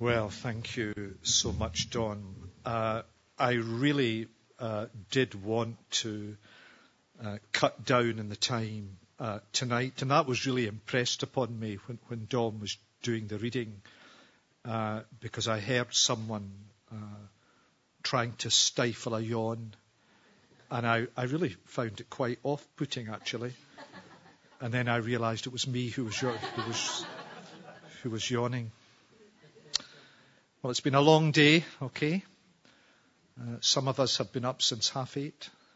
Well, thank you so much, Don. I really did want to cut down in the time tonight, and that was really impressed upon me when Don was doing the reading, because I heard someone trying to stifle a yawn, and I really found it quite off-putting, actually. And then I realised it was me who was yawning. Well, it's been a long day, okay? Some of us have been up since 8:30.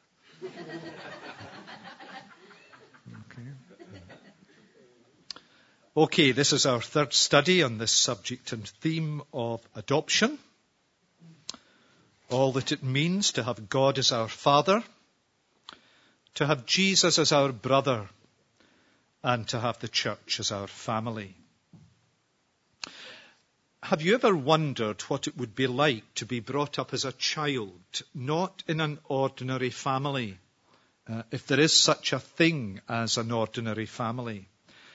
Okay, this is our third study on this subject and theme of adoption. All that it means to have God as our Father, to have Jesus as our brother, and to have the church as our family. Have you ever wondered what it would be like to be brought up as a child, not in an ordinary family, if there is such a thing as an ordinary family,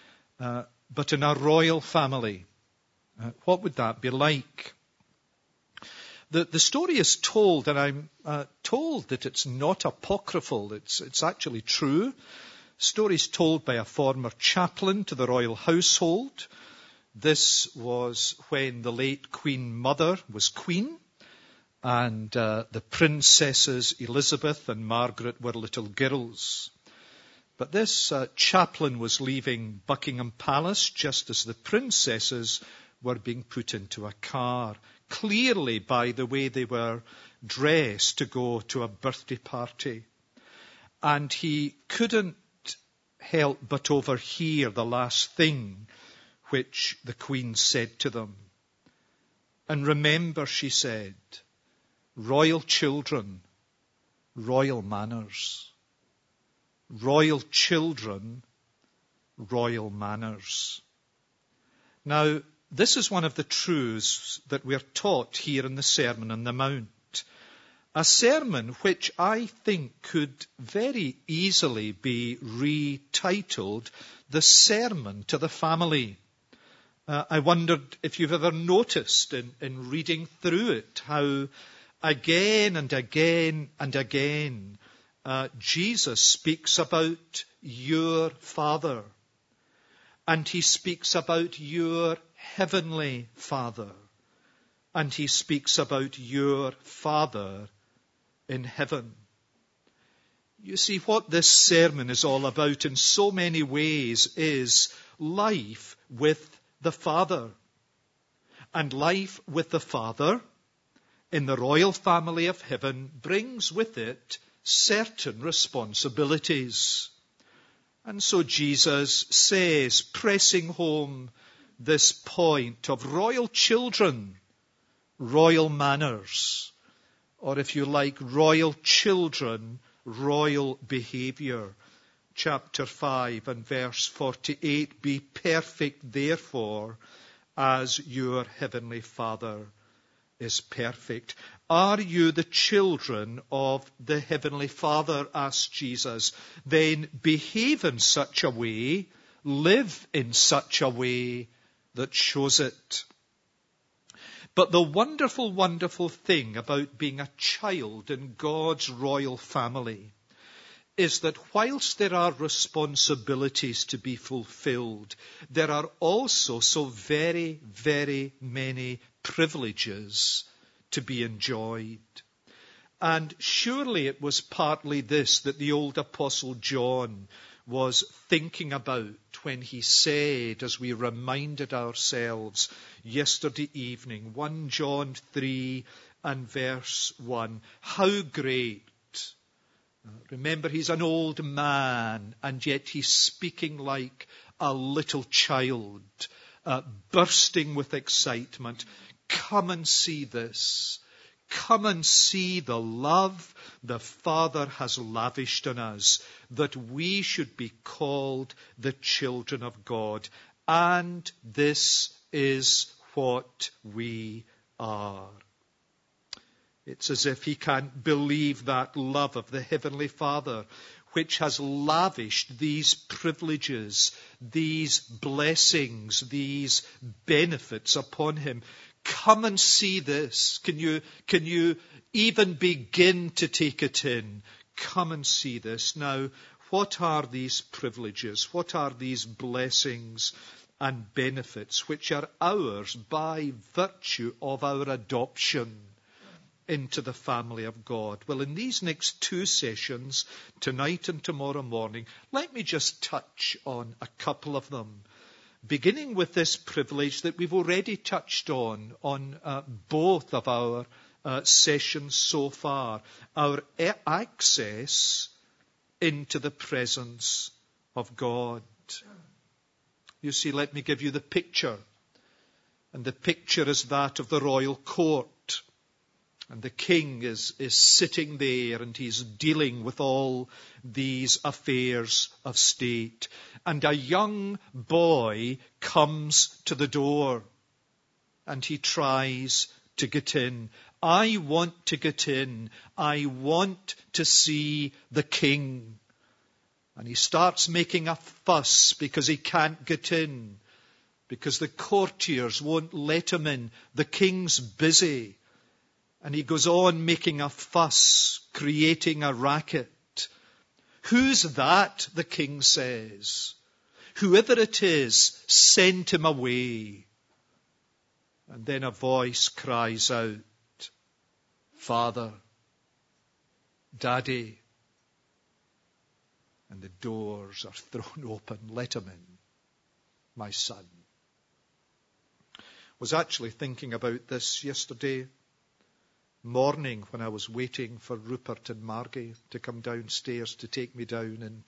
but in a royal family? What would that be like? The story is told, and I'm told that it's not apocryphal, it's actually true. Stories told by a former chaplain to the royal household. This was when the late Queen Mother was queen, and the princesses Elizabeth and Margaret were little girls. But this chaplain was leaving Buckingham Palace just as the princesses were being put into a car, clearly by the way they were dressed to go to a birthday party. And he couldn't help but overhear the last thing which the Queen said to them. And remember, she said, royal children, royal manners. Royal children, royal manners. Now, this is one of the truths that we're taught here in the Sermon on the Mount. A sermon which I think could very easily be retitled The Sermon to the Family. I wondered if you've ever noticed in reading through it how again and again and again Jesus speaks about your Father, and he speaks about your heavenly Father, and he speaks about your Father in heaven. You see, what this sermon is all about in so many ways is life with the Father. And life with the Father in the royal family of heaven brings with it certain responsibilities. And so Jesus says, pressing home this point of royal children, royal manners, or if you like, royal children, royal behavior. Chapter 5 and verse 48, be perfect therefore as your heavenly Father is perfect. Are you the children of the heavenly Father, asked Jesus? Then behave in such a way, live in such a way that shows it. But the wonderful, wonderful thing about being a child in God's royal family is that whilst there are responsibilities to be fulfilled, there are also so very, very many privileges to be enjoyed. And surely it was partly this that the old Apostle John was thinking about when he said, as we reminded ourselves yesterday evening, 1 John 3 and verse 1, how great. Remember, he's an old man, and yet he's speaking like a little child, bursting with excitement. Come and see this. Come and see the love the Father has lavished on us, that we should be called the children of God. And this is what we are. It's as if he can't believe that love of the Heavenly Father which has lavished these privileges, these blessings, these benefits upon him. Come and see this. Can you even begin to take it in? Come and see this. Now, what are these privileges? What are these blessings and benefits which are ours by virtue of our adoption into the family of God? Well, in these next two sessions, tonight and tomorrow morning, let me just touch on a couple of them. Beginning with this privilege that we've already touched on both of our sessions so far, our access into the presence of God. You see, let me give you the picture. And the picture is that of the royal court. And the king is sitting there and he's dealing with all these affairs of state. And a young boy comes to the door and he tries to get in. I want to get in. I want to see the king. And he starts making a fuss because he can't get in, because the courtiers won't let him in. The king's busy. And he goes on making a fuss, creating a racket. Who's that? The king says. Whoever it is, send him away. And then a voice cries out, Father, Daddy. And the doors are thrown open. Let him in, my son. I was actually thinking about this yesterday morning when I was waiting for Rupert and Margie to come downstairs to take me down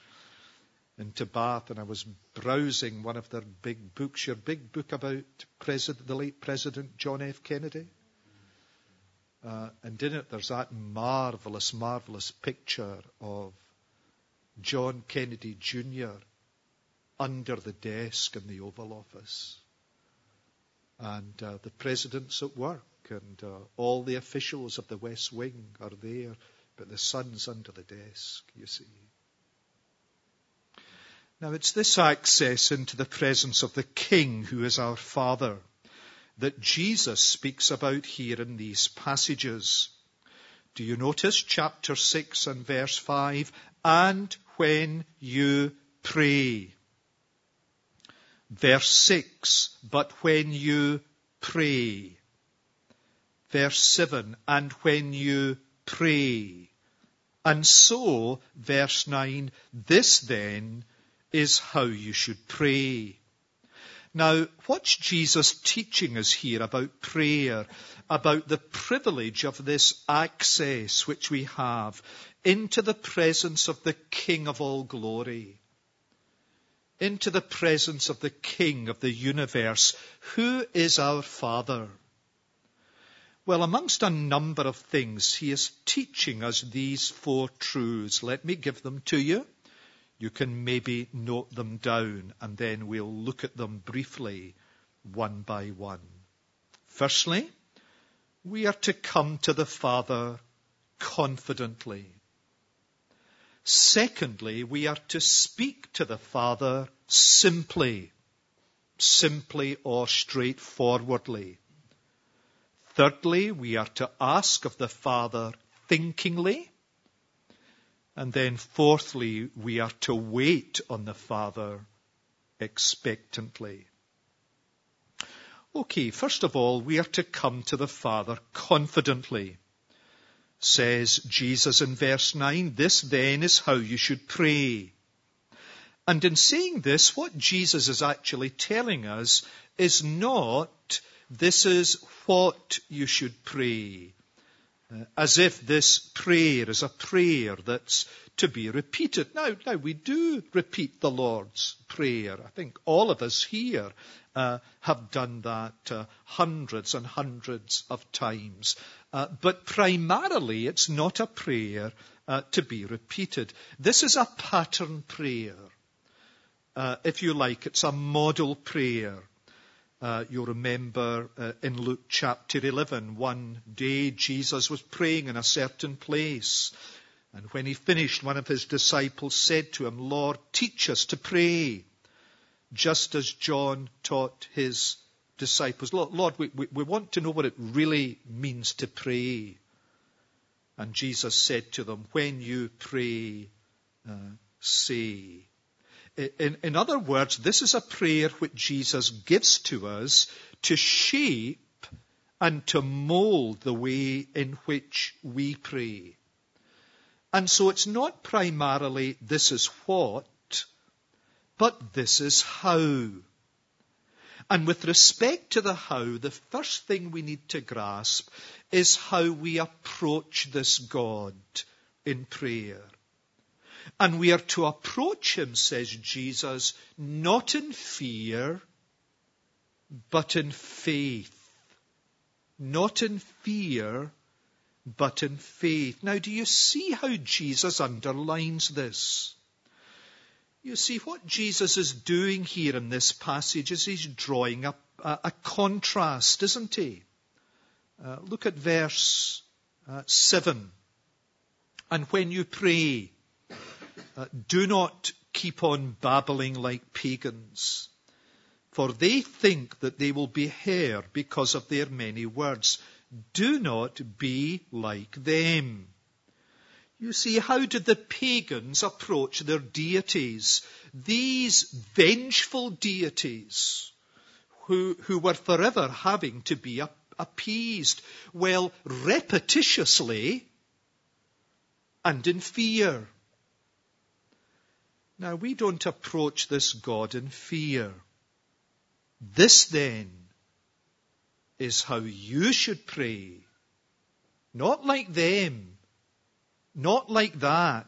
into Bath, and I was browsing one of their big books, your big book about the late President John F. Kennedy. And in it there's that marvelous picture of John Kennedy Jr. under the desk in the Oval Office. And the president's at work, and all the officials of the West Wing are there, but the son's under the desk, you see. Now, it's this access into the presence of the King, who is our Father, that Jesus speaks about here in these passages. Do you notice chapter 6 and verse 5? And when you pray. Verse 6, but when you pray. Verse 7, and when you pray. And so, verse 9, this then is how you should pray. Now, what's Jesus teaching us here about prayer, about the privilege of this access which we have into the presence of the King of all glory, into the presence of the King of the universe, who is our Father? Well, amongst a number of things, he is teaching us these four truths. Let me give them to you. You can maybe note them down, and then we'll look at them briefly, one by one. Firstly, we are to come to the Father confidently. Secondly, we are to speak to the Father simply or straightforwardly. Thirdly, we are to ask of the Father thinkingly. And then fourthly, we are to wait on the Father expectantly. Okay, first of all, we are to come to the Father confidently. Says Jesus in verse 9, this then is how you should pray. And in saying this, what Jesus is actually telling us is not, this is what you should pray. As if this prayer is a prayer that's to be repeated. Now we do repeat the Lord's Prayer. I think all of us here have done that hundreds and hundreds of times. But primarily, it's not a prayer to be repeated. This is a pattern prayer. If you like, it's a model prayer. You'll remember in Luke chapter 11, one day Jesus was praying in a certain place. And when he finished, one of his disciples said to him, Lord, teach us to pray, just as John taught his disciples. Lord, we want to know what it really means to pray. And Jesus said to them, when you pray, say. In other words, this is a prayer which Jesus gives to us to shape and to mold the way in which we pray. And so it's not primarily this is what, but this is how. And with respect to the how, the first thing we need to grasp is how we approach this God in prayer. And we are to approach him, says Jesus, not in fear, but in faith. Not in fear, but in faith. Now, do you see how Jesus underlines this? You see, what Jesus is doing here in this passage is he's drawing up a contrast, isn't he? Look at verse 7. And when you pray, do not keep on babbling like pagans, for they think that they will be heard because of their many words. Do not be like them. You see, how did the pagans approach their deities? These vengeful deities who were forever having to be appeased. Well, repetitiously and in fear. Now, we don't approach this God in fear. This, then, is how you should pray. Not like them. Not like that.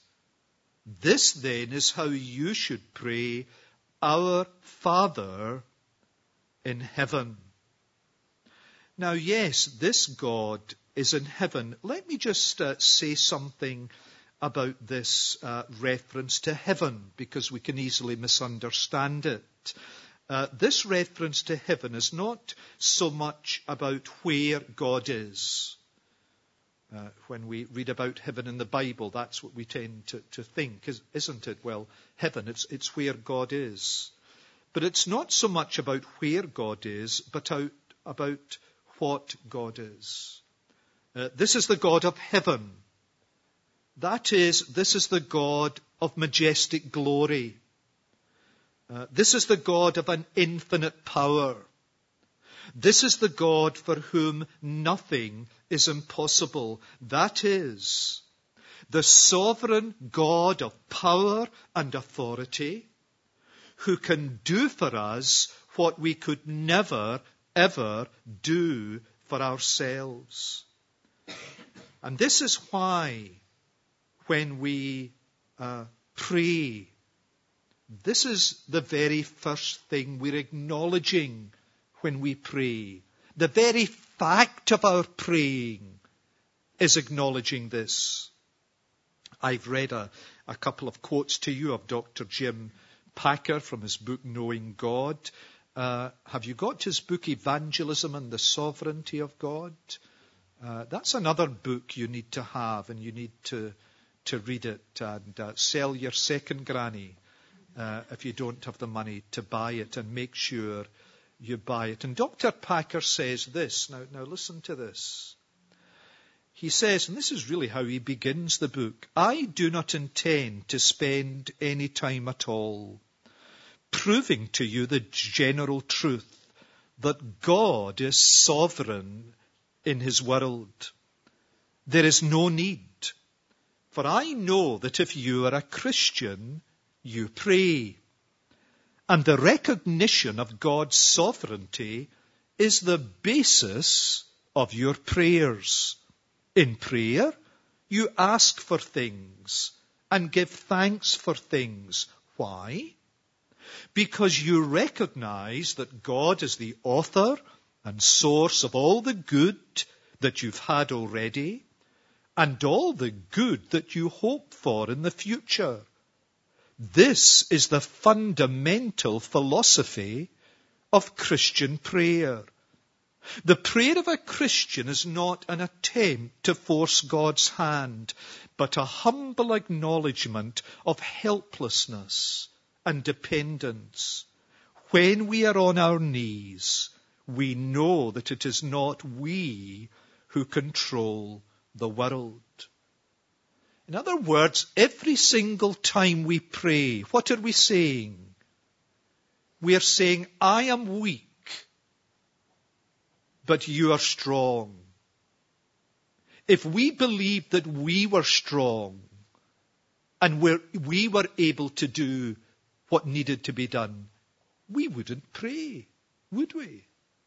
This, then, is how you should pray, Our Father in heaven. Now, yes, this God is in heaven. Let me just say something about this reference to heaven, because we can easily misunderstand it. This reference to heaven is not so much about where God is. When we read about heaven in the Bible, that's what we tend to think, isn't it? Well, heaven, it's where God is. But it's not so much about where God is, but about what God is. This is the God of heaven. That is, this is the God of majestic glory. This is the God of an infinite power. This is the God for whom nothing is impossible. That is, the sovereign God of power and authority, who can do for us what we could never, ever do for ourselves. And this is why, when we pray, this is the very first thing we're acknowledging when we pray. The very fact of our praying is acknowledging this. I've read a couple of quotes to you of Dr. Jim Packer from his book Knowing God. Have you got his book Evangelism and the Sovereignty of God? That's another book you need to have, and you need to read it and sell your second granny if you don't have the money to buy it, and make sure you buy it. And Dr. Packer says this. Now listen to this. He says, and this is really how he begins the book, I do not intend to spend any time at all proving to you the general truth that God is sovereign in his world. There is no need, for I know that if you are a Christian, you pray. And the recognition of God's sovereignty is the basis of your prayers. In prayer, you ask for things and give thanks for things. Why? Because you recognize that God is the author and source of all the good that you've had already and all the good that you hope for in the future. This is the fundamental philosophy of Christian prayer. The prayer of a Christian is not an attempt to force God's hand, but a humble acknowledgement of helplessness and dependence. When we are on our knees, we know that it is not we who control the world. In other words, every single time we pray, what are we saying? We are saying, I am weak, but you are strong. If we believed that we were strong and we were able to do what needed to be done, we wouldn't pray, would we?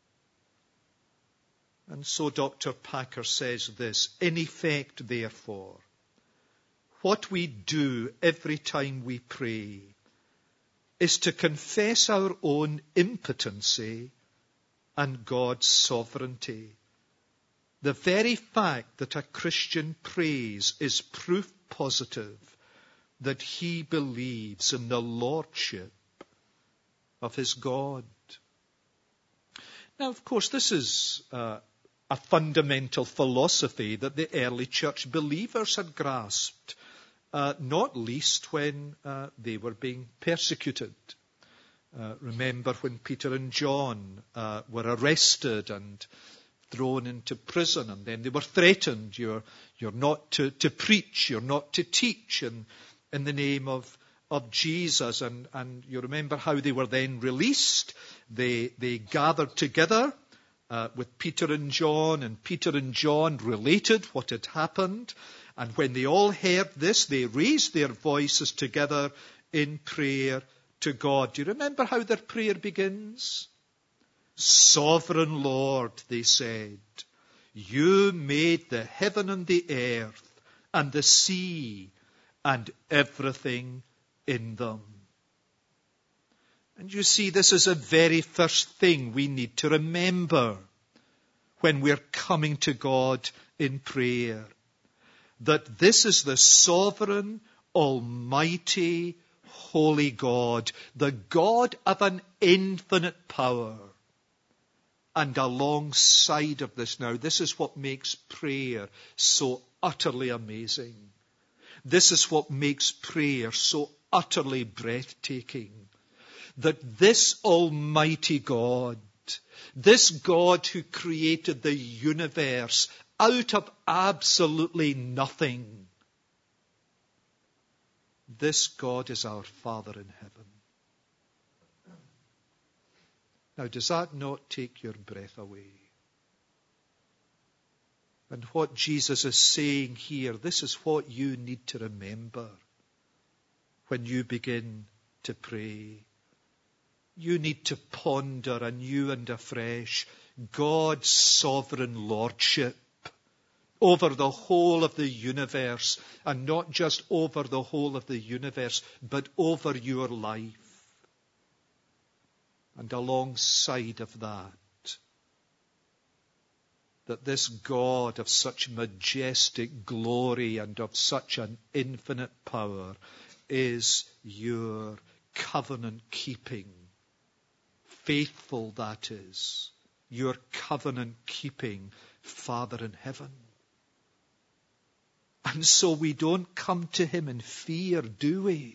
And so Dr. Packer says this, in effect, therefore, what we do every time we pray is to confess our own impotency and God's sovereignty. The very fact that a Christian prays is proof positive that he believes in the lordship of his God. Now, of course, this is a fundamental philosophy that the early church believers had grasped, not least when they were being persecuted. Remember when Peter and John were arrested and thrown into prison, and then they were threatened. You're not to preach, you're not to teach in the name of Jesus. And you remember how they were then released. They gathered together with Peter and Peter and John related what had happened. And when they all heard this, they raised their voices together in prayer to God. Do you remember how their prayer begins? Sovereign Lord, they said, you made the heaven and the earth and the sea and everything in them. And you see, this is the very first thing we need to remember when we're coming to God in prayer. That this is the sovereign, almighty, holy God, the God of an infinite power. And alongside of this now, this is what makes prayer so utterly amazing. This is what makes prayer so utterly breathtaking. That this almighty God, this God who created the universe out of absolutely nothing, this God is our Father in heaven. Now, does that not take your breath away? And what Jesus is saying here, this is what you need to remember when you begin to pray. You need to ponder anew and afresh God's sovereign lordship over the whole of the universe, and not just over the whole of the universe, but over your life. And alongside of that this God of such majestic glory and of such an infinite power is your covenant-keeping, faithful, that is, your covenant-keeping Father in heaven. And so we don't come to him in fear, do we?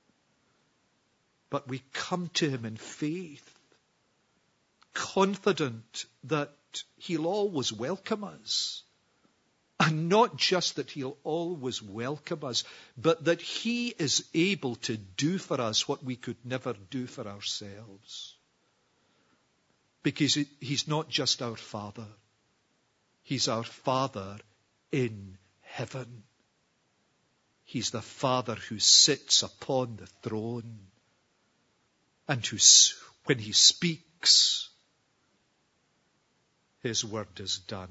But we come to him in faith, confident that he'll always welcome us. And not just that he'll always welcome us, but that he is able to do for us what we could never do for ourselves. Because he's not just our Father. He's our Father in heaven. He's the Father who sits upon the throne, and who, when he speaks, his word is done.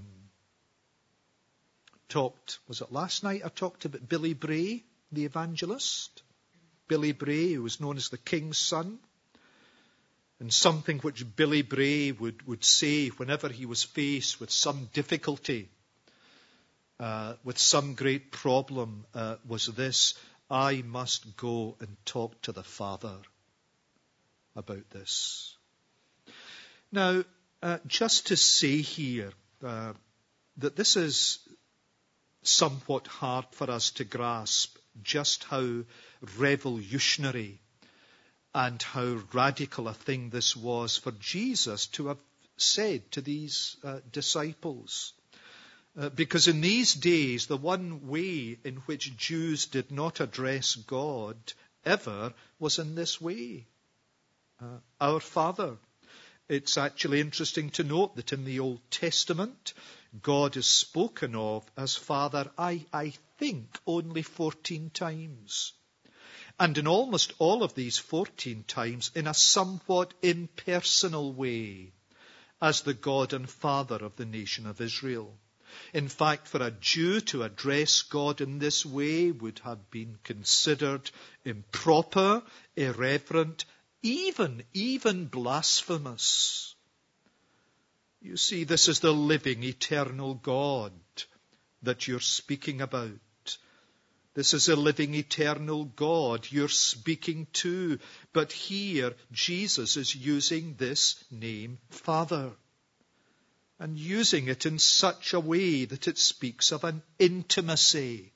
Was it last night I talked about Billy Bray, the evangelist? Billy Bray, who was known as the King's Son. And something which Billy Bray would say whenever he was faced with some difficulty, with some great problem, was this: I must go and talk to the Father about this. Now, Just to say here that this is somewhat hard for us to grasp, just how revolutionary and how radical a thing this was for Jesus to have said to these disciples. Because in these days, the one way in which Jews did not address God ever was in this way. Our Father. It's actually interesting to note that in the Old Testament, God is spoken of as Father, I think, only 14 times. And in almost all of these 14 times, in a somewhat impersonal way, as the God and Father of the nation of Israel. In fact, for a Jew to address God in this way would have been considered improper, irreverent, even blasphemous. You see, this is the living, eternal God that you're speaking about. This is a living, eternal God you're speaking to. But here, Jesus is using this name, Father, and using it in such a way that it speaks of an intimacy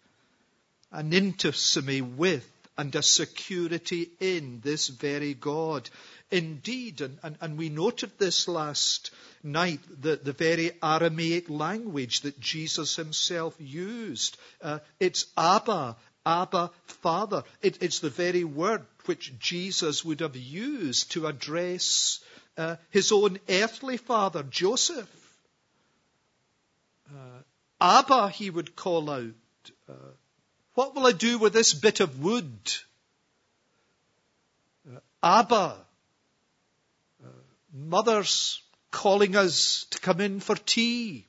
with and a security in this very God. Indeed, and we noted this last night, the very Aramaic language that Jesus himself used. It's Abba, Father. It's the very word which Jesus would have used to address his own earthly father, Joseph. Abba, he would call out. What will I do with this bit of wood? Abba. Mother's calling us to come in for tea.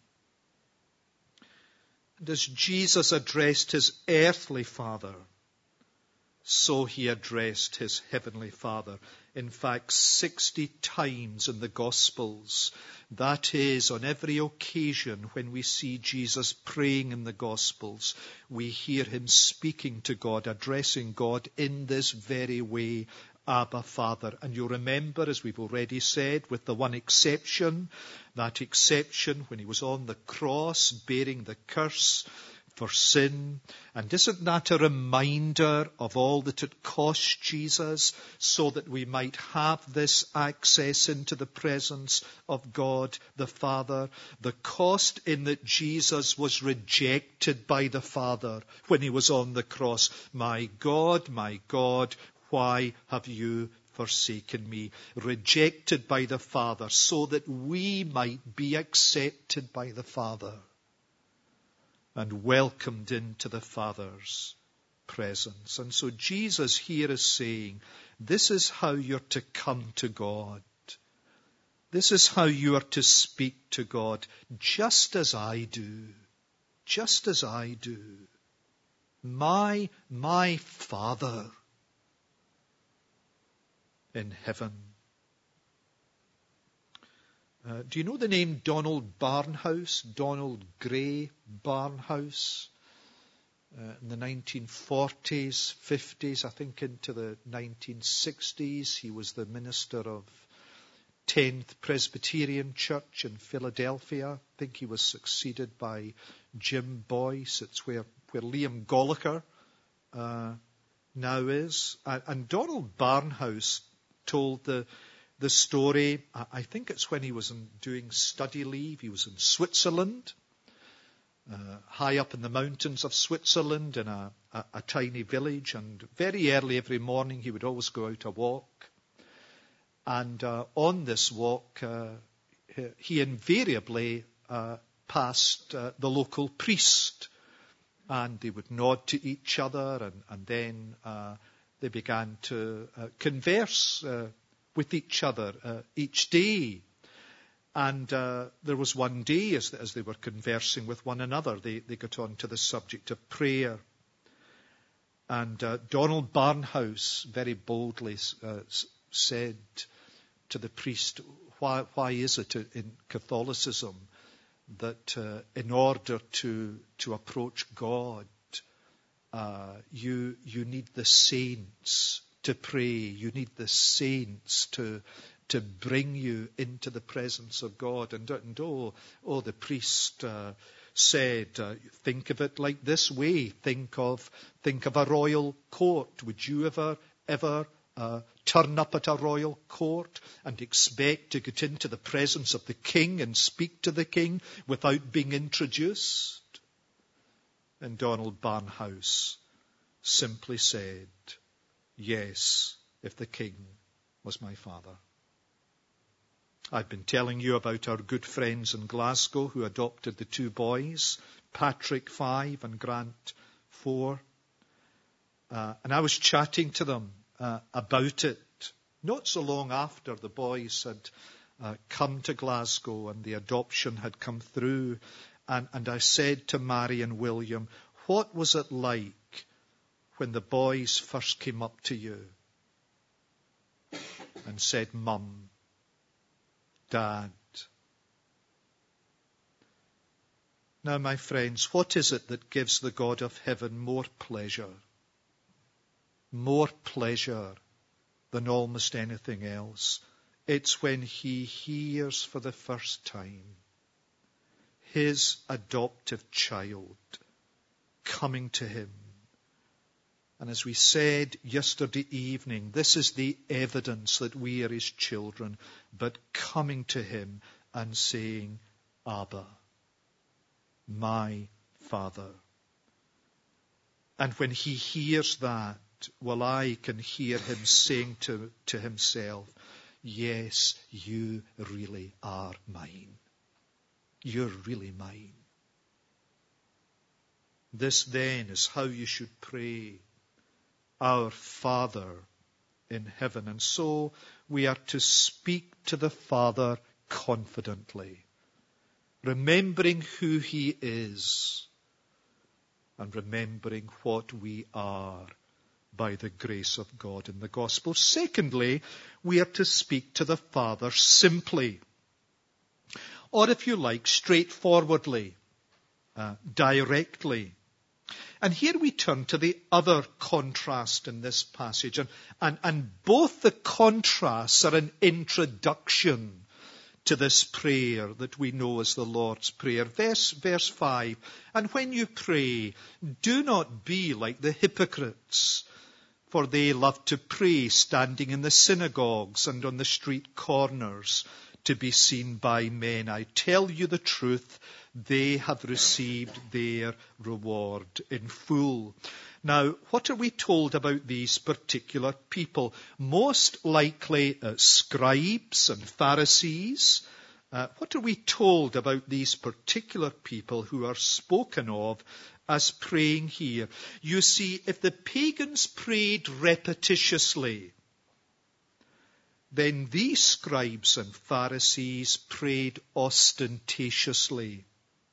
And as Jesus addressed his earthly father, so he addressed his heavenly Father. In fact, 60 times in the Gospels. That is, on every occasion when we see Jesus praying in the Gospels, we hear him speaking to God, addressing God in this very way, Abba, Father. And you'll remember, as we've already said, with the one exception, that exception when he was on the cross bearing the curse for sin. And isn't that a reminder of all that it cost Jesus so that we might have this access into the presence of God the Father? The cost in that Jesus was rejected by the Father when he was on the cross. My God, why have you forsaken me? Rejected by the Father so that we might be accepted by the Father and welcomed into the Father's presence. And so Jesus here is saying, this is how you're to come to God. This is how you are to speak to God, just as I do. Just as I do. My Father in heaven. Do you know the name Donald Barnhouse? Donald Gray Barnhouse? In the 1940s, 50s, I think into the 1960s, he was the minister of 10th Presbyterian Church in Philadelphia. I think he was succeeded by Jim Boyce. It's where Liam Gallagher now is. And Donald Barnhouse told the story, I think it's when he was doing study leave. He was in Switzerland, high up in the mountains of Switzerland in a tiny village. And very early every morning he would always go out a walk. And on this walk, he invariably passed the local priest. And they would nod to each other, and then they began to converse with each other each day. And there was one day, as they were conversing with one another, they got on to the subject of prayer. And Donald Barnhouse very boldly said to the priest, why is it in Catholicism that in order to approach God, you need the saints to pray. You need the saints to to bring you into the presence of God. And the priest said, think of it like this way. Think of a royal court. Would you ever turn up at a royal court and expect to get into the presence of the king and speak to the king without being introduced? And Donald Barnhouse simply said, yes, if the king was my father. I've been telling you about our good friends in Glasgow who adopted the two boys, Patrick 5 and Grant 4. And I was chatting to them about it, not so long after the boys had come to Glasgow and the adoption had come through. And I said to Mary and William, what was it like when the boys first came up to you and said, Mum, Dad? Now, my friends, what is it that gives the God of heaven more pleasure than almost anything else? It's when he hears for the first time his adoptive child coming to him. And as we said yesterday evening, this is the evidence that we are his children, but coming to him and saying, Abba, my Father. And when he hears that, well, I can hear him saying to himself, yes, you really are mine. You're really mine. This then is how you should pray, our Father in heaven. And so we are to speak to the Father confidently, remembering who he is and remembering what we are by the grace of God in the gospel. Secondly, we are to speak to the Father simply, or if you like, straightforwardly, directly. And here we turn to the other contrast in this passage. And both the contrasts are an introduction to this prayer that we know as the Lord's Prayer. Verse 5, and when you pray, do not be like the hypocrites, for they love to pray standing in the synagogues and on the street corners to be seen by men. I tell you the truth, they have received their reward in full. Now, what are we told about these particular people? Most likely scribes and Pharisees. What are we told about these particular people who are spoken of as praying here? You see, if the pagans prayed repetitiously, then these scribes and Pharisees prayed ostentatiously.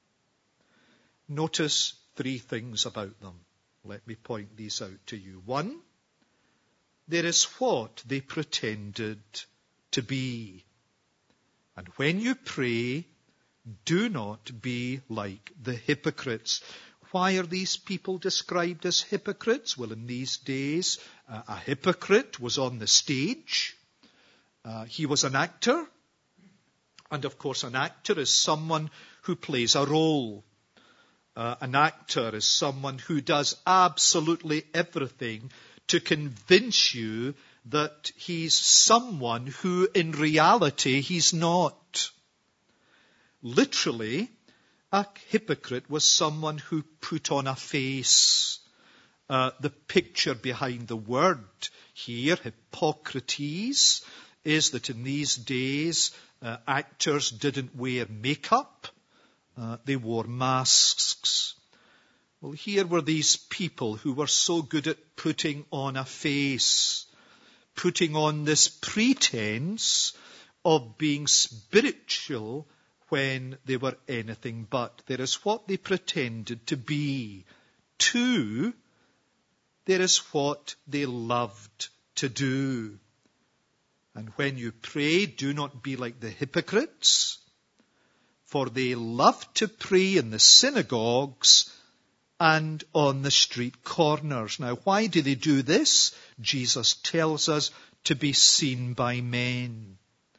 Notice three things about them. Let me point these out to you. One, there is what they pretended to be. And when you pray, do not be like the hypocrites. Why are these people described as hypocrites? Well, in these days, a hypocrite was on the stage. He was an actor. And of course, an actor is someone who plays a role. An actor is someone who does absolutely everything to convince you that he's someone who in reality he's not. Literally, a hypocrite was someone who put on a face. The picture behind the word here, Hippocrates, is that in these days actors didn't wear makeup. They wore masks. Well, here were these people who were so good at putting on a face, putting on this pretense of being spiritual when they were anything but. There is what they pretended to be. Two, there is what they loved to do. And when you pray, do not be like the hypocrites, for they love to pray in the synagogues and on the street corners. Now, why do they do this? Jesus tells us to be seen by men.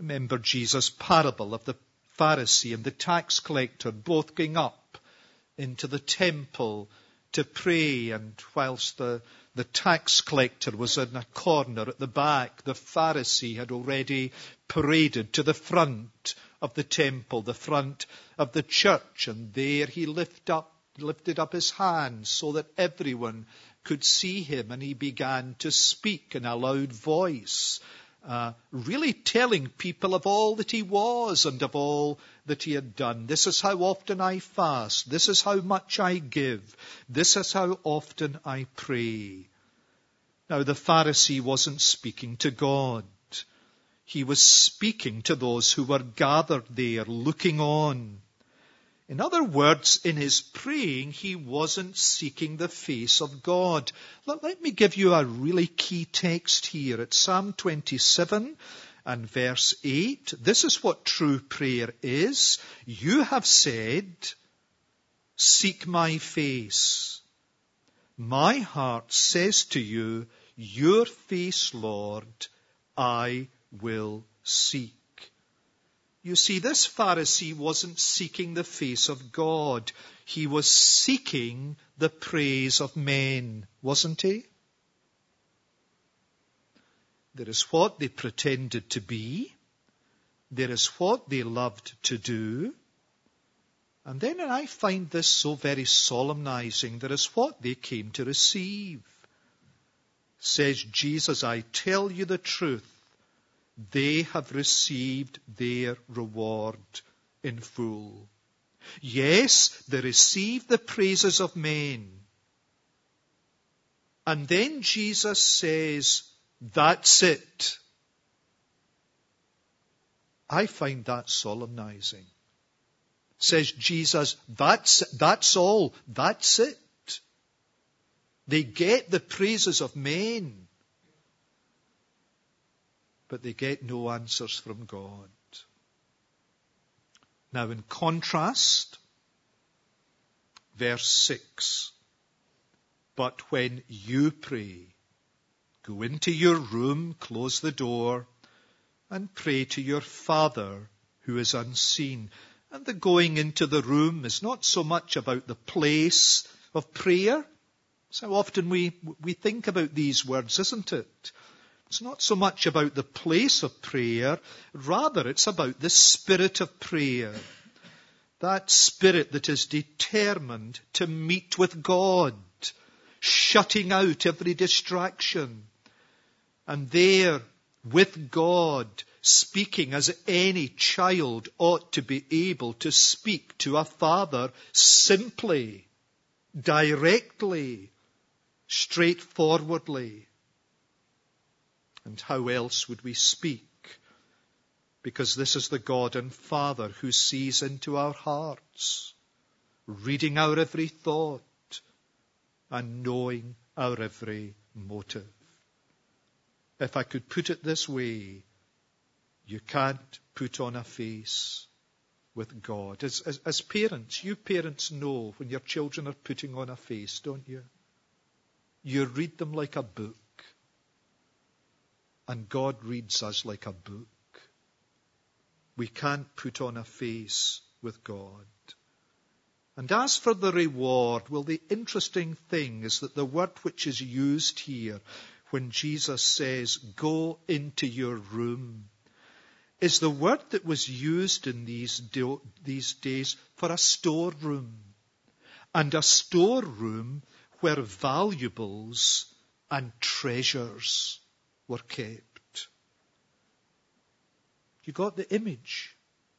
Remember Jesus' parable of the Pharisee and the tax collector both going up into the temple to pray, and whilst the tax collector was in a corner at the back, the Pharisee had already paraded to the front of the temple, the front of the church, and there he lifted up his hands so that everyone could see him, and he began to speak in a loud voice, really telling people of all that he was and of all that he had done. This is how often I fast. This is how much I give. This is how often I pray. Now, the Pharisee wasn't speaking to God. He was speaking to those who were gathered there, looking on. In other words, in his praying, he wasn't seeking the face of God. Let me give you a really key text here. It's Psalm 27 and verse 8. This is what true prayer is. You have said, seek my face. My heart says to you, your face, Lord, I will seek. You see, this Pharisee wasn't seeking the face of God. He was seeking the praise of men, wasn't he? There is what they pretended to be. There is what they loved to do. And then I find this so very solemnizing. There is what they came to receive. Says Jesus, I tell you the truth. They have received their reward in full. Yes, they received the praises of men. And then Jesus says, that's it. I find that solemnizing. Says Jesus, that's all. That's it. They get the praises of men, but they get no answers from God. Now, in contrast, verse 6, but when you pray, go into your room, close the door, and pray to your Father who is unseen. And the going into the room is not so much about the place of prayer. So often we think about these words, isn't it? It's not so much about the place of prayer, rather it's about the spirit of prayer. That spirit that is determined to meet with God, shutting out every distraction. And there, with God, speaking as any child ought to be able to speak to a father simply, directly, straightforwardly. And how else would we speak? Because this is the God and Father who sees into our hearts, reading our every thought and knowing our every motive. If I could put it this way, you can't put on a face with God. As parents, you parents know when your children are putting on a face, don't you? You read them like a book. And God reads us like a book. We can't put on a face with God. And as for the reward, well, the interesting thing is that the word which is used here when Jesus says, go into your room, is the word that was used in these days for a storeroom. And a storeroom where valuables and treasures were kept. You got the image?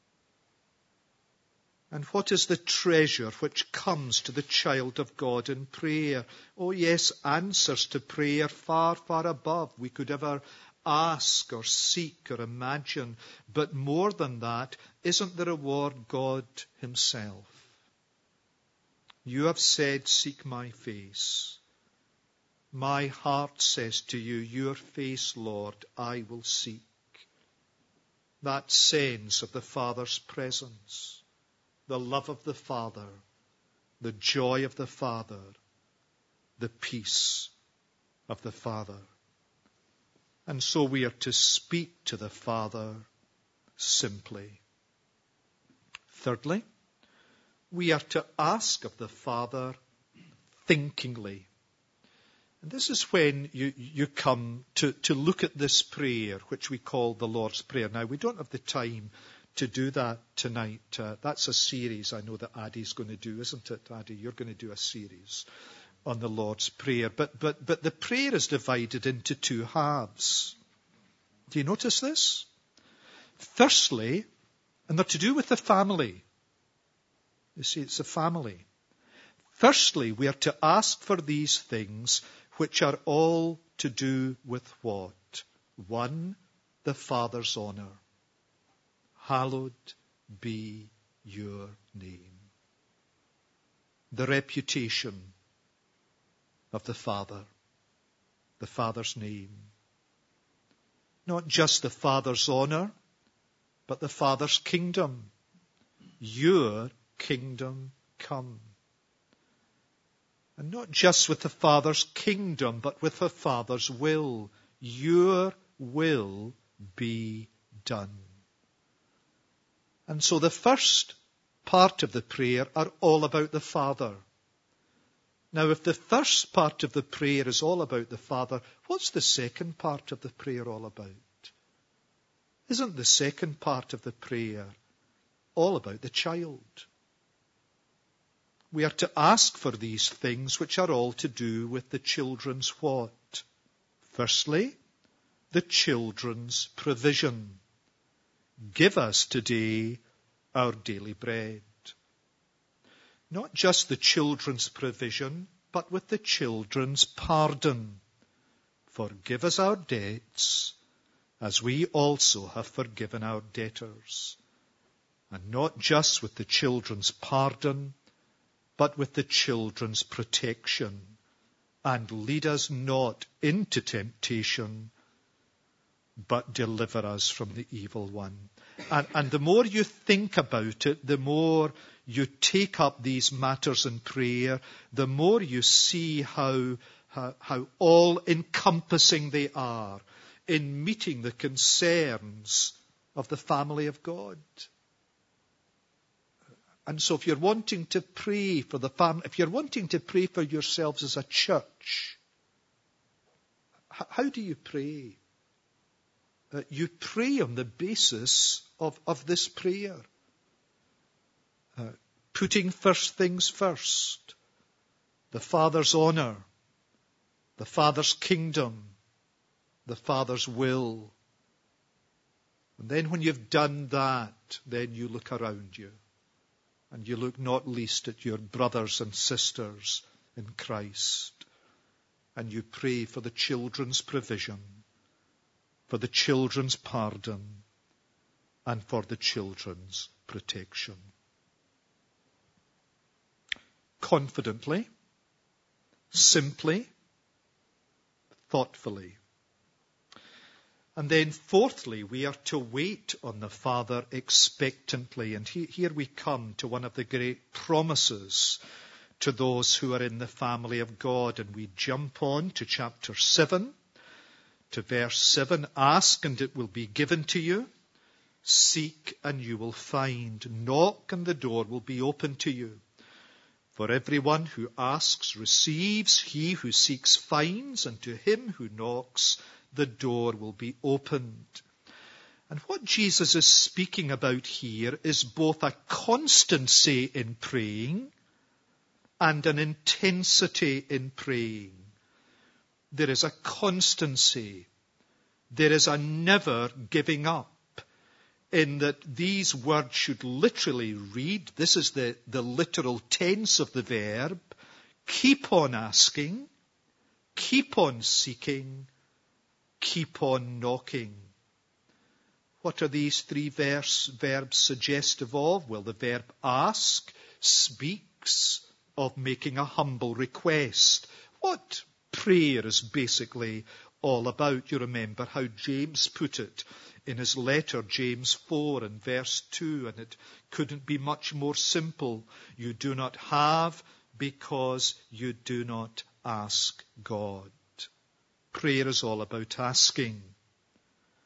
And what is the treasure which comes to the child of God in prayer? Oh yes, answers to prayer far, far above we could ever ask or seek or imagine. But more than that, isn't the reward God himself? You have said, seek my face. My heart says to you, your face, Lord, I will seek. That sense of the Father's presence, the love of the Father, the joy of the Father, the peace of the Father. And so we are to speak to the Father simply. Thirdly, we are to ask of the Father thinkingly. And this is when you come to look at this prayer, which we call the Lord's Prayer. Now, we don't have the time to do that tonight. That's a series I know that Addie's going to do, isn't it, Addie? You're going to do a series on the Lord's Prayer. But the prayer is divided into two halves. Do you notice this? Firstly, and they're to do with the family. You see, it's a family. Firstly, we are to ask for these things which are all to do with what? 1, the Father's honour. Hallowed be your name. The reputation of the Father, the Father's name. Not just the Father's honour, but the Father's kingdom. Your kingdom come. And not just with the Father's kingdom, but with the Father's will. Your will be done. And so the first part of the prayer are all about the Father. Now, if the first part of the prayer is all about the Father, what's the second part of the prayer all about? Isn't the second part of the prayer all about the child? We are to ask for these things which are all to do with the children's what? Firstly, the children's provision. Give us today our daily bread. Not just the children's provision, but with the children's pardon. Forgive us our debts, as we also have forgiven our debtors. And not just with the children's pardon, but with the children's protection. And lead us not into temptation, but deliver us from the evil one. And the more you think about it, the more you take up these matters in prayer, the more you see how all-encompassing they are in meeting the concerns of the family of God. And so if you're wanting to pray for the family, if you're wanting to pray for yourselves as a church, how do you pray? You pray on the basis of this prayer. Putting first things first. The Father's honour. The Father's kingdom. The Father's will. And then when you've done that, then you look around you. And you look not least at your brothers and sisters in Christ. And you pray for the children's provision, for the children's pardon, and for the children's protection. Confidently, simply, thoughtfully. And then fourthly, we are to wait on the Father expectantly. And here we come to one of the great promises to those who are in the family of God. And we jump on to chapter 7, to verse 7. Ask and it will be given to you. Seek and you will find. Knock and the door will be opened to you. For everyone who asks receives, he who seeks finds, and to him who knocks the door will be opened. And what Jesus is speaking about here is both a constancy in praying and an intensity in praying. There is a constancy. There is a never giving up, in that these words should literally read, this is the literal tense of the verb, keep on asking, keep on seeking, keep on knocking. What are these three verbs suggestive of? Well, the verb ask speaks of making a humble request. What prayer is basically all about. You remember how James put it in his letter, James 4 and verse 2, and it couldn't be much more simple. You do not have because you do not ask God. Prayer is all about asking.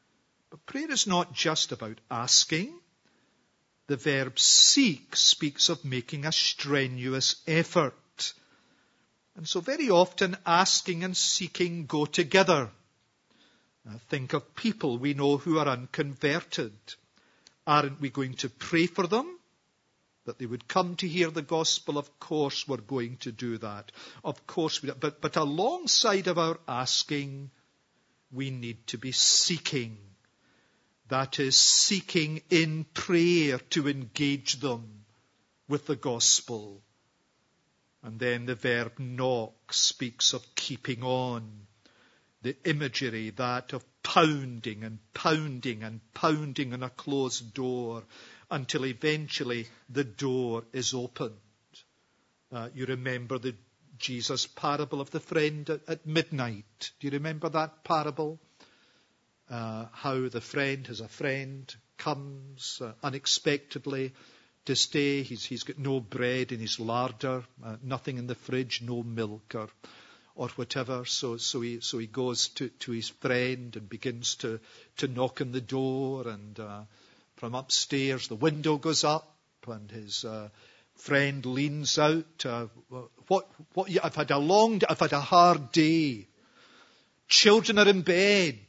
But prayer is not just about asking. The verb seek speaks of making a strenuous effort. And so very often asking and seeking go together. Think of people we know who are unconverted. Aren't we going to pray for them? That they would come to hear the gospel? Of course we're going to do that. Of course we do. But alongside of our asking, we need to be seeking. That is, seeking in prayer to engage them with the gospel. And then the verb knock speaks of keeping on. The imagery, that of pounding and pounding and pounding on a closed door until eventually the door is opened. You remember the Jesus parable of the friend at midnight. Do you remember that parable? How the friend has a friend, comes unexpectedly to stay. He's got no bread in his larder, nothing in the fridge, no milk or whatever. So he goes to his friend and begins to knock on the door. And from upstairs, the window goes up, and his friend leans out. I've had a hard day. Children are in bed.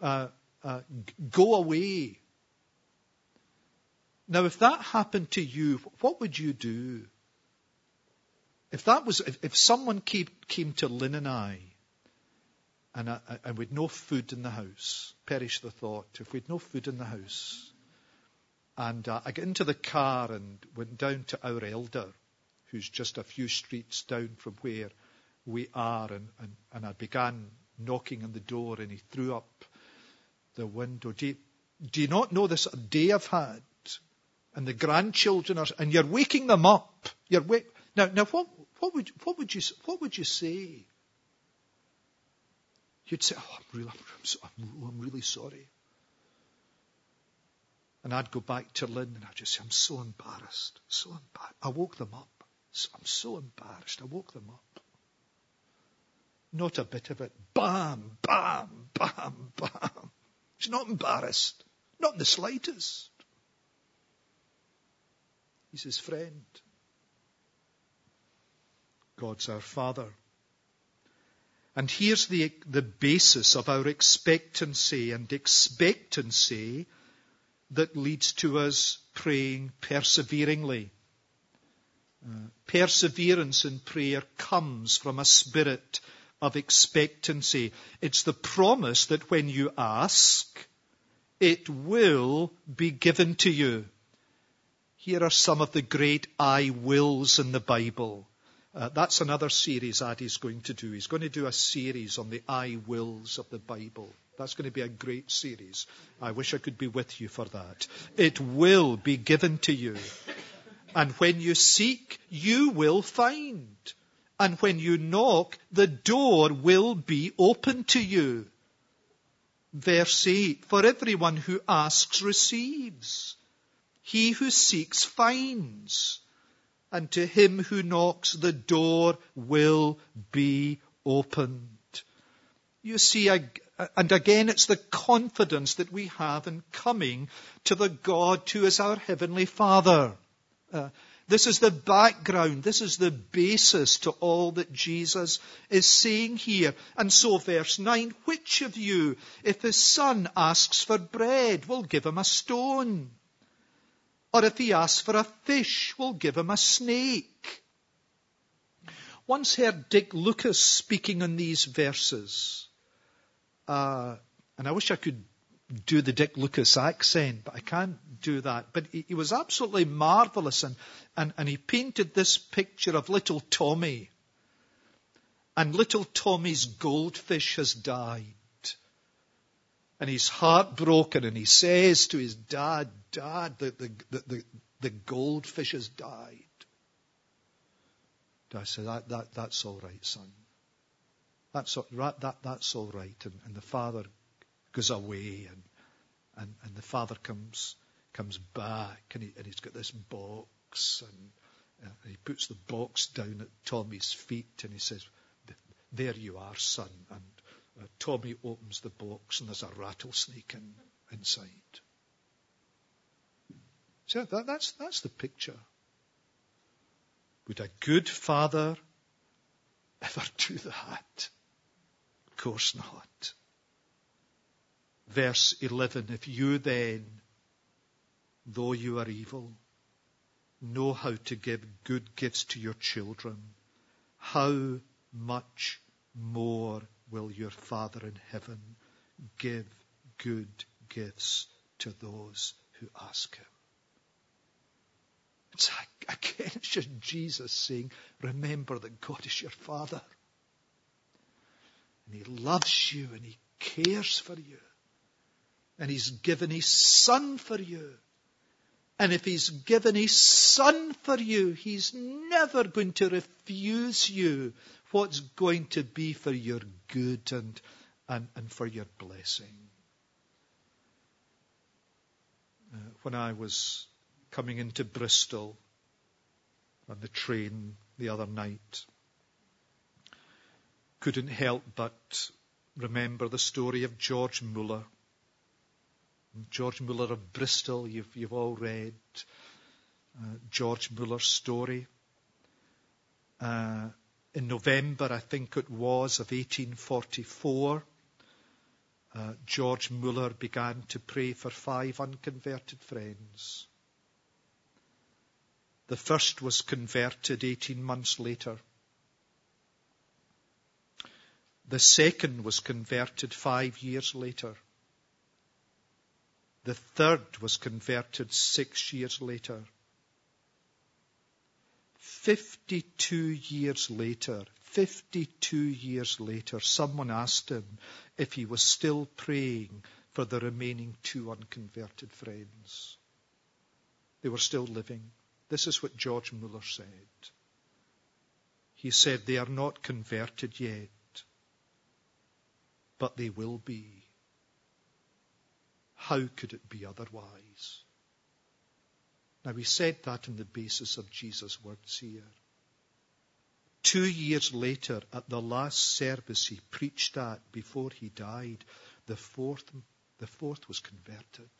Go away. Now, if that happened to you, what would you do? If someone came to Lynn and I, and we'd no food in the house, perish the thought, if we'd no food in the house, and I got into the car and went down to our elder, who's just a few streets down from where we are, and I began knocking on the door, and he threw up the window. Do you not know this day I've had? And the grandchildren and you're waking them up. Now what would you say? You'd say, I'm really sorry. And I'd go back to Lynn and I'd just say, I'm so embarrassed. I woke them up. I'm so embarrassed. I woke them up. Not a bit of it. Bam, bam, bam, bam. She's not embarrassed. Not in the slightest. He's his friend. God's our Father. And here's the basis of our expectancy, and expectancy that leads to us praying perseveringly. Perseverance in prayer comes from a spirit of expectancy. It's the promise that when you ask, it will be given to you. Here are some of the great I wills in the Bible. That's another series Addy's going to do. He's going to do a series on the I wills of the Bible. That's going to be a great series. I wish I could be with you for that. It will be given to you. And when you seek, you will find. And when you knock, the door will be open to you. Verse 8, for everyone who asks receives. He who seeks finds. And to him who knocks, the door will be opened. You see, and again, it's the confidence that we have in coming to the God who is our Heavenly Father. This is the background. This is the basis to all that Jesus is saying here. And so verse 9, which of you, if his son asks for bread, will give him a stone? Or if he asks for a fish, will give him a snake? Once heard Dick Lucas speaking on these verses. And I wish I could do the Dick Lucas accent, but I can't do that. But he was absolutely marvellous, and he painted this picture of little Tommy. And little Tommy's goldfish has died. And he's heartbroken, and he says to his dad, Dad, the goldfish has died. Dad says, that's all right, son. That's all right. And the father goes away, and the father comes back, and he's got this box, and he puts the box down at Tommy's feet, and he says, there you are, son. And Tommy opens the box, and there's a rattlesnake in. inside. So that's the picture. Would a good father ever do that? Of course not. Verse 11, if you then, though you are evil, know how to give good gifts to your children, how much more will your Father in heaven give good gifts to those who ask him? It's again, it's just Jesus saying, remember that God is your Father. And he loves you and he cares for you. And he's given his Son for you. And if he's given his Son for you, he's never going to refuse you what's going to be for your good and for your blessing. When I was coming into Bristol on the train the other night, couldn't help but remember the story of George Muller. George Muller of Bristol, you've all read George Muller's story. In November, I think it was, of 1844, George Muller began to pray for 5 unconverted friends. The first was converted 18 months later. The second was converted 5 years later. The third was converted 6 years later. 52 years later, someone asked him if he was still praying for the remaining 2 unconverted friends. They were still living. This is what George Muller said. He said, they are not converted yet, but they will be. How could it be otherwise? Now, we said that on the basis of Jesus' words here. 2 years later, at the last service he preached at before he died, the fourth was converted.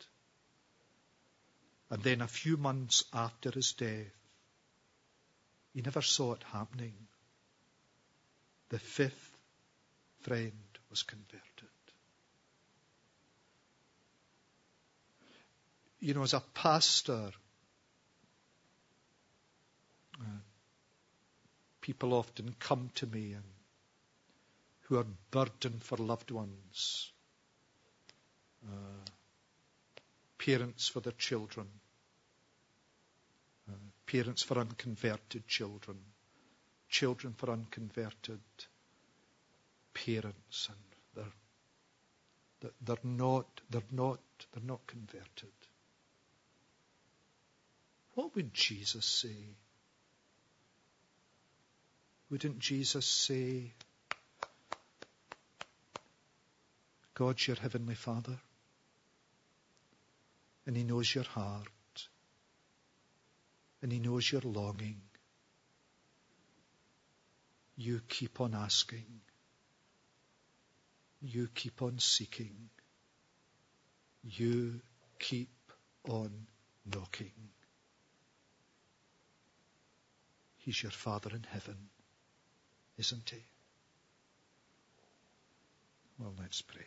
And then a few months after his death, he never saw it happening. The 5th friend was converted. You know, as a pastor, people often come to me and who are burdened for loved ones, parents for their children, parents for unconverted children, children for unconverted parents, and they're not converted. What would Jesus say? Wouldn't Jesus say, God's your heavenly Father, and he knows your heart, and he knows your longing. You keep on asking. You keep on seeking. You keep on knocking. He's your Father in heaven, isn't he? Well, let's pray.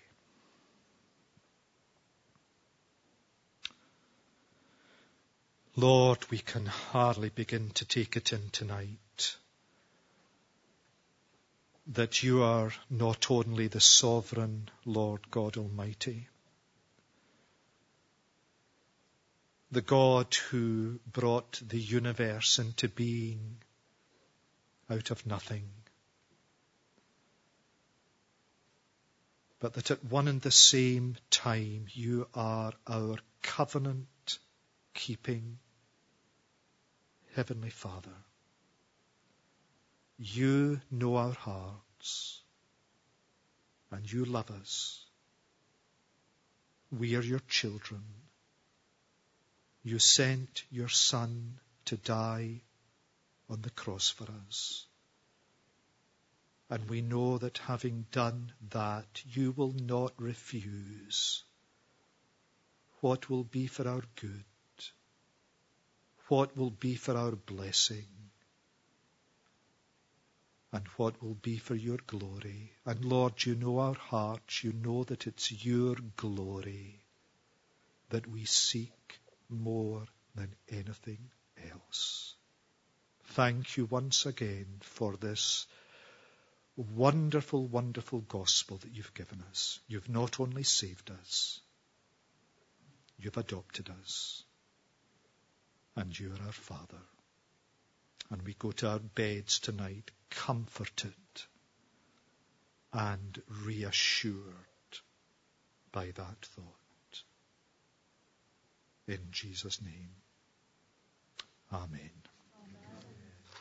Lord, we can hardly begin to take it in tonight that you are not only the sovereign Lord God Almighty, the God who brought the universe into being out of nothing, but that at one and the same time you are our covenant-keeping Heavenly Father. You know our hearts, and you love us. We are your children. You sent your Son to die on the cross for us. And we know that having done that, you will not refuse what will be for our good, what will be for our blessing, and what will be for your glory. And Lord, you know our hearts. You know that it's your glory that we seek more than anything else. Thank you once again for this wonderful, wonderful gospel that you've given us. You've not only saved us, you've adopted us, and you're our Father. And we go to our beds tonight comforted and reassured by that thought. In Jesus' name, amen.